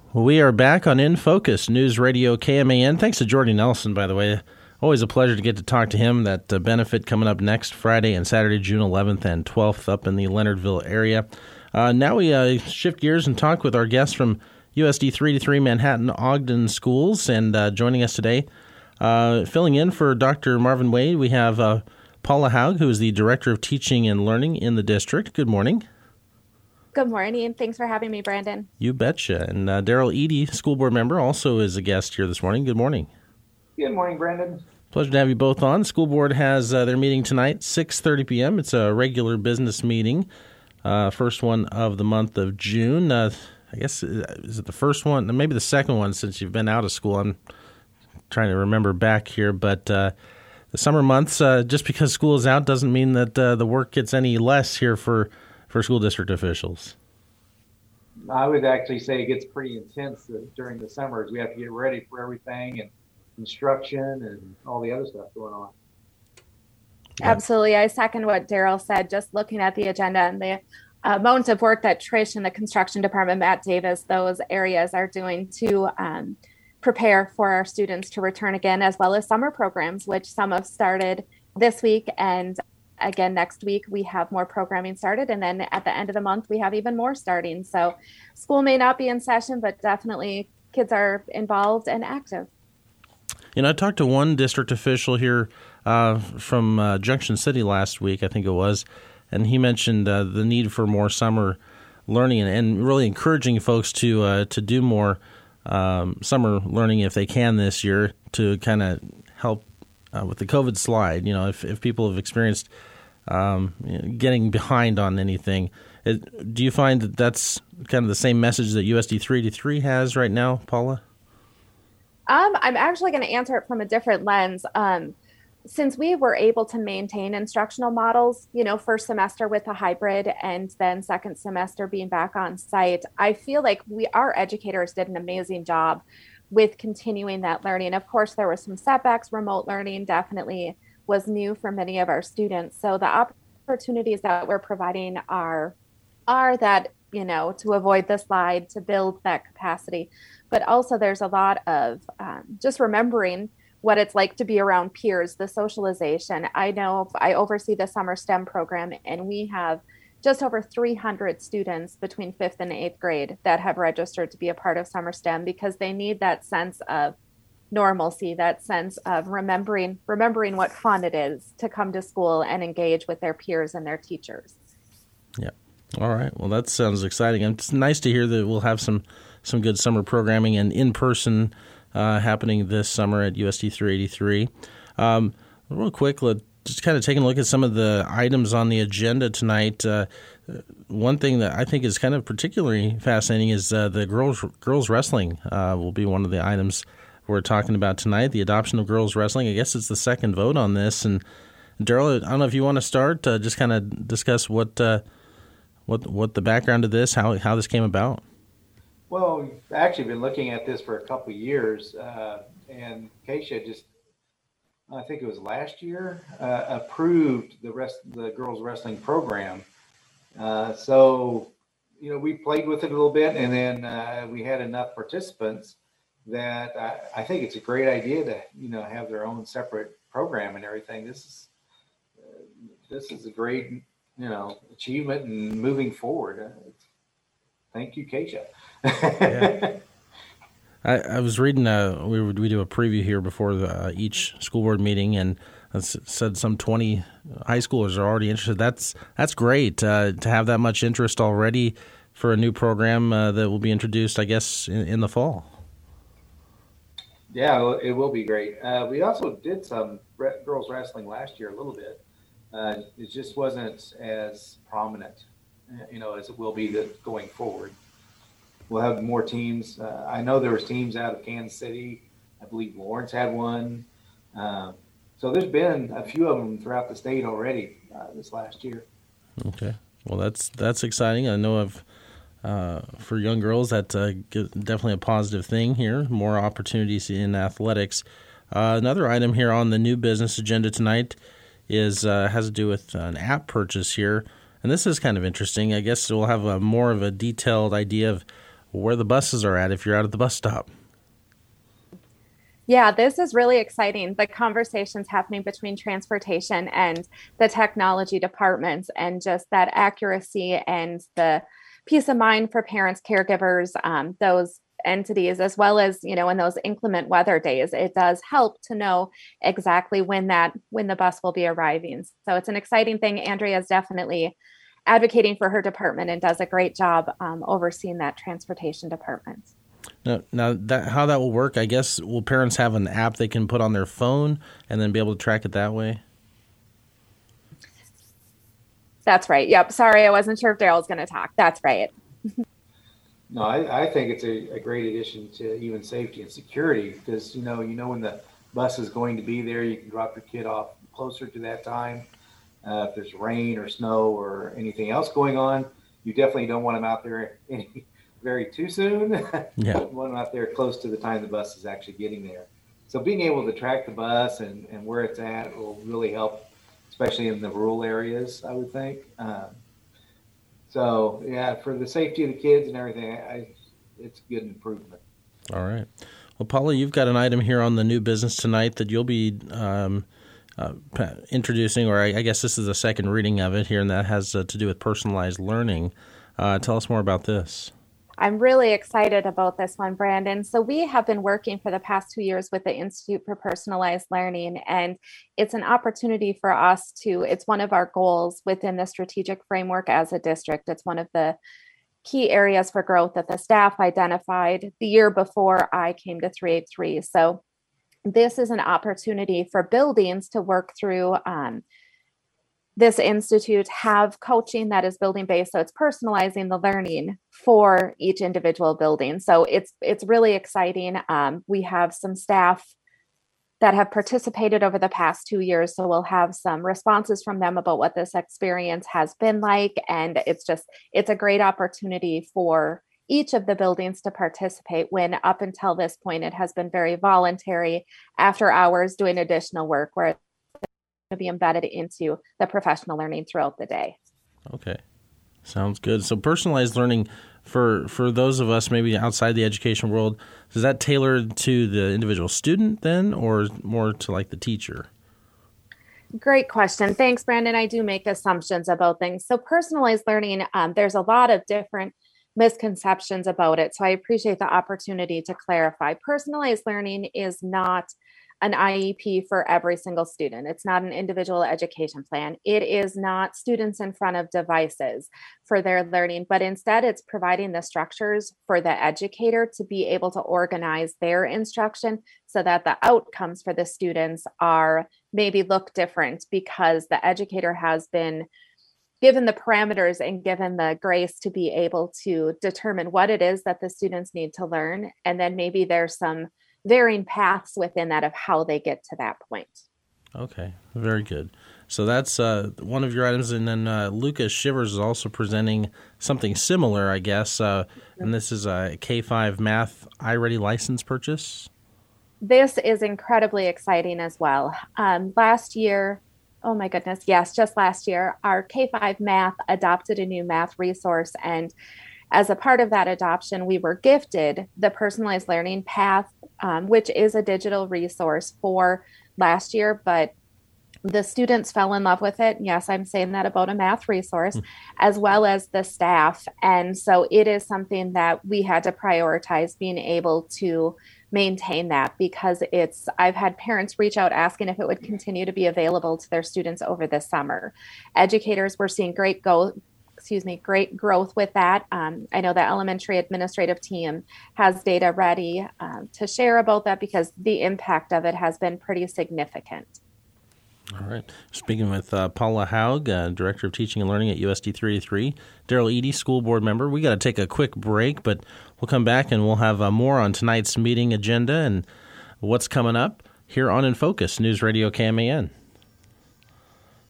Well, we are back on In Focus, News Radio KMAN. Thanks to Jordy Nelson, by the way. Always a pleasure to get to talk to him. That benefit coming up next Friday and Saturday, June 11th and 12th up in the Leonardville area. Now we shift gears and talk with our guests from USD 3-3 Manhattan Ogden Schools. And joining us today, filling in for Dr. Marvin Wade, we have Paula Haug, who is the Director of Teaching and Learning in the district. Good morning. Good morning, and thanks for having me, Brandon. You betcha. And Daryl Eady, school board member, also is a guest here this morning. Good morning. Good morning, Brandon. Pleasure to have you both on. School board has their meeting tonight, 6:30 p.m. It's a regular business meeting, first one of the month of June. I guess, is it the first one? Maybe the second one since you've been out of school. I'm trying to remember back here. But the summer months, just because school is out doesn't mean that the work gets any less here for school district officials. I would actually say it gets pretty intense during the summers. We have to get ready for everything and construction and all the other stuff going on. Absolutely. I second what Daryl said. Just looking at the agenda and the amount of work that Trish and the construction department, Matt Davis, those areas are doing to prepare for our students to return again, as well as summer programs, which some have started this week. And again, next week, we have more programming started. And then at the end of the month, we have even more starting. So school may not be in session, but definitely kids are involved and active. You know, I talked to one district official here from Junction City last week, I think it was, and he mentioned the need for more summer learning and really encouraging folks to do more summer learning if they can this year to kind of help with the COVID slide. You know, if people have experienced getting behind on anything. Do you find that that's kind of the same message that USD 3-3 has right now, Paula? I'm actually going to answer it from a different lens. Since we were able to maintain instructional models, you know, first semester with a hybrid and then second semester being back on site, I feel like our educators did an amazing job with continuing that learning. Of course, there were some setbacks. Remote learning definitely was new for many of our students. So the opportunities that we're providing are that, you know, to avoid the slide, to build that capacity. But also there's a lot of just remembering what it's like to be around peers, the socialization. I know I oversee the summer STEM program, and we have just over 300 students between 5th and 8th grade that have registered to be a part of summer STEM because they need that sense of normalcy, that sense of remembering what fun it is to come to school and engage with their peers and their teachers. Yeah. All right. Well, that sounds exciting. And it's nice to hear that we'll have some good summer programming and in-person happening this summer at USD 383. Real quick, just kind of taking a look at some of the items on the agenda tonight. One thing that I think is kind of particularly fascinating is the girls wrestling will be one of the items we're talking about tonight, the adoption of girls wrestling. I guess it's the second vote on this. And Daryl, I don't know if you want to start, just kind of discuss what the background of this, how this came about. Well, we've actually been looking at this for a couple of years, and Keisha just, I think it was last year, approved the girls wrestling program. So, you know, we played with it a little bit, and then we had enough participants that I think it's a great idea to, you know, have their own separate program and everything. This is a great, you know, achievement and moving forward. Thank you, Keisha. Yeah. I was reading, we do a preview here before each school board meeting, and it said some 20 high schoolers are already interested. That's great to have that much interest already for a new program that will be introduced, I guess, in the fall. Yeah, it will be great. We also did some girls wrestling last year a little bit. It just wasn't as prominent, you know, as it will be going forward. We'll have more teams. I know there was teams out of Kansas City. I believe Lawrence had one. So there's been a few of them throughout the state already this last year. Okay. Well, that's exciting. I know for young girls, that's definitely a positive thing here. More opportunities in athletics. Another item here on the new business agenda tonight has to do with an app purchase here. And this is kind of interesting. I guess we'll have more of a detailed idea of where the buses are at if you're out at the bus stop. Yeah, this is really exciting. The conversations happening between transportation and the technology departments, and just that accuracy and the peace of mind for parents, caregivers, those entities, as well as, in those inclement weather days, it does help to know exactly when the bus will be arriving. So it's an exciting thing. Andrea is definitely advocating for her department and does a great job overseeing that transportation department. Now how that will work, I guess, will parents have an app they can put on their phone and then be able to track it that way? That's right. Yep. Sorry, I wasn't sure if Daryl was going to talk. That's right. No, I think it's a great addition to even safety and security, because, you know when the bus is going to be there, you can drop your kid off closer to that time. If there's rain or snow or anything else going on, you definitely don't want them out there very too soon. Yeah. You want them out there close to the time the bus is actually getting there. So being able to track the bus and where it's at will really help, especially in the rural areas, I would think. So yeah, for the safety of the kids and everything, it's a good improvement. All right. Well, Paula, you've got an item here on the new business tonight that you'll be introducing, or I guess this is the second reading of it here, and that has to do with personalized learning. Tell us more about this. I'm really excited about this one, Brandon. So we have been working for the past 2 years with the Institute for Personalized Learning, and it's an opportunity for us it's one of our goals within the strategic framework as a district. It's one of the key areas for growth that the staff identified the year before I came to 383. So this is an opportunity for buildings to work through this institute, have coaching that is building based. So it's personalizing the learning for each individual building. So it's really exciting. We have some staff that have participated over the past 2 years. So we'll have some responses from them about what this experience has been like. And it's a great opportunity for each of the buildings to participate, when up until this point, it has been very voluntary, after hours doing additional work, where to be embedded into the professional learning throughout the day. Okay. Sounds good. So personalized learning for those of us maybe outside the education world, is that tailored to the individual student then, or more to like the teacher? Great question. Thanks, Brandon. I do make assumptions about things. So personalized learning, there's a lot of different misconceptions about it. So I appreciate the opportunity to clarify. Personalized learning is not an IEP for every single student. It's not an individual education plan. It is not students in front of devices for their learning, but instead it's providing the structures for the educator to be able to organize their instruction so that the outcomes for the students are maybe look different, because the educator has been given the parameters and given the grace to be able to determine what it is that the students need to learn. And then maybe there's some varying paths within that of how they get to that point. Okay, very good. So that's one of your items. And then Lucas Shivers is also presenting something similar, I guess. And this is a K-5 Math iReady license purchase. This is incredibly exciting as well. Last year, oh my goodness, yes, just last year, our K-5 Math adopted a new math resource. And as a part of that adoption, we were gifted the Personalized Learning Path, which is a digital resource for last year, but the students fell in love with it. Yes, I'm saying that about a math resource, as well as the staff. And so it is something that we had to prioritize, being able to maintain that, because I've had parents reach out asking if it would continue to be available to their students over the summer. Educators were seeing great growth with that. I know the elementary administrative team has data ready to share about that, because the impact of it has been pretty significant. All right. Speaking with Paula Haug, Director of Teaching and Learning at USD 383, Daryl Eady, School Board Member. We got to take a quick break, but we'll come back and we'll have more on tonight's meeting agenda and what's coming up here on In Focus, News Radio KMAN.